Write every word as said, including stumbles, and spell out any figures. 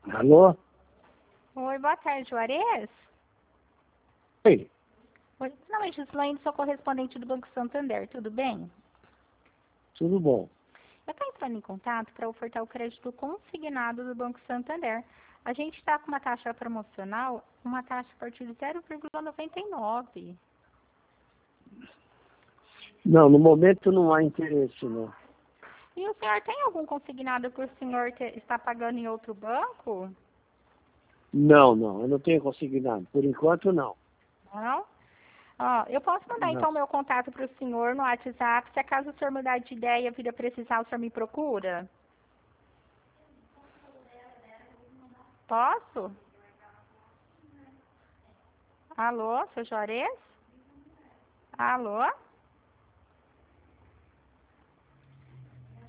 Alô? Oi, boa tarde, Juarez. Oi, Oi, não, é Gislaine, sou correspondente do Banco Santander, tudo bem? tudo bom? Eu estou entrando em contato para ofertar o crédito consignado do Banco Santander. A gente está com uma taxa promocional, uma taxa a partir de zero vírgula noventa e nove. Não, no momento não há interesse, não. E o senhor tem algum consignado que o senhor te- está pagando em outro banco? Não, não, eu não tenho consignado. Por enquanto, não. Não? Ó, eu posso mandar Não. então meu contato para o senhor no WhatsApp. Se acaso o senhor mudar de ideia, vir a precisar, o senhor me procura? Posso? Alô, seu Juarez? Alô?